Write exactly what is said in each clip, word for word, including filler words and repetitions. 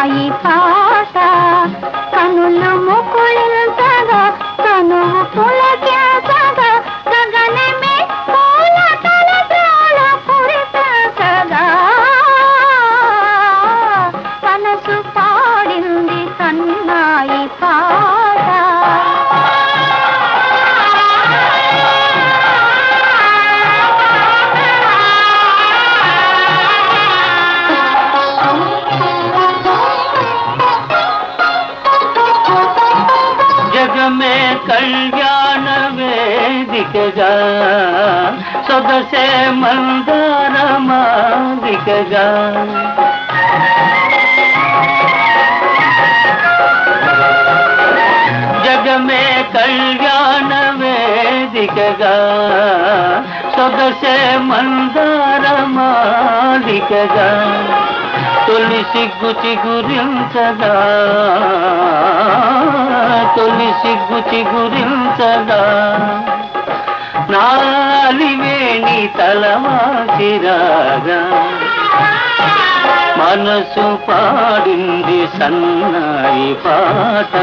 సన్నాయి పాట కనులు ముకుళించగా కనువు పులకించగా గగనమే పూల తలద్రోల కురిపించగా మనసు పాడింది సన్నాయి పాట. జగమే కళ్యాణ వేదికగా సొగసే మందార మాదికగా జగమే కళ్యాణ వేదికగా సొగసే మందార మాదికగా తొలి సిగ్గు చిగురించగా తొలి సిగ్గు చిగురించగా నాలివేణి తలవాసిరాగా మనసు పాడింది సన్నాయి పాట.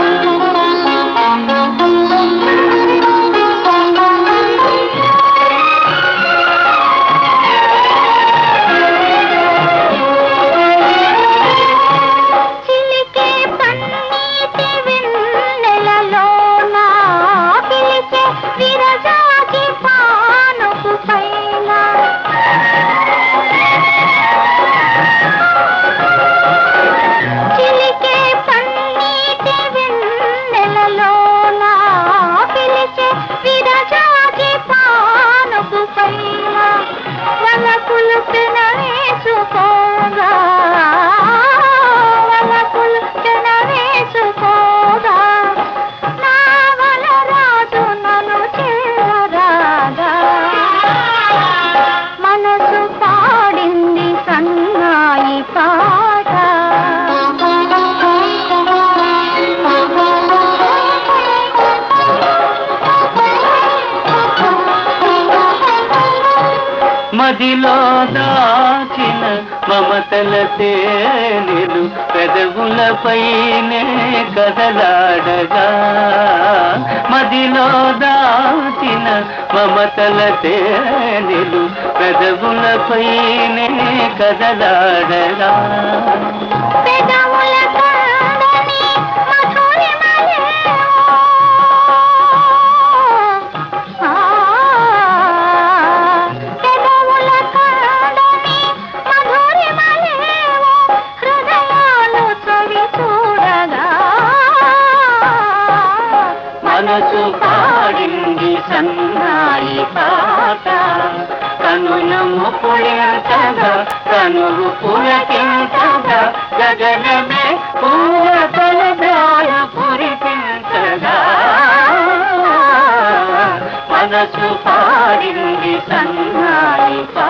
మదిలో దాచిన మమతల తేనెలు పెదవులపైనే కదలాడగా మదిలో దాచిన మమతల తేనెలు పెదవులపైనే కదలాడగా మనసు పాడింది సన్నాయి పాట కనులు ముకుళించగా కనులు పులకించగా గగనమే పూల తలద్రోల కురిపించగా మనసు పాడింది సన్నాయి పాట.